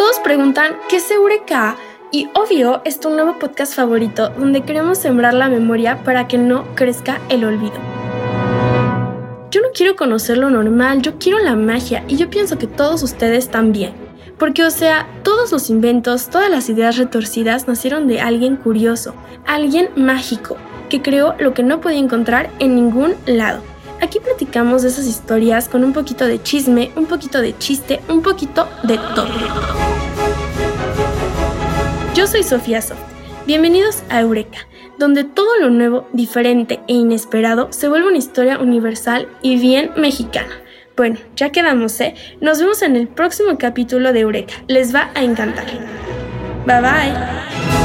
Todos preguntan ¿qué es Eureka? Y obvio, es tu nuevo podcast favorito donde queremos sembrar la memoria para que no crezca el olvido. Yo no quiero conocer lo normal, yo quiero la magia y yo pienso que todos ustedes también. Porque todos los inventos, todas las ideas retorcidas nacieron de alguien curioso, alguien mágico, que creó lo que no podía encontrar en ningún lado. Aquí platicamos de esas historias con un poquito de chisme, un poquito de chiste, un poquito de todo. Yo soy Sofía Soft. Bienvenidos a Eureka, donde todo lo nuevo, diferente e inesperado se vuelve una historia universal y bien mexicana. Bueno, ya quedamos, Nos vemos en el próximo capítulo de Eureka. Les va a encantar. Bye bye.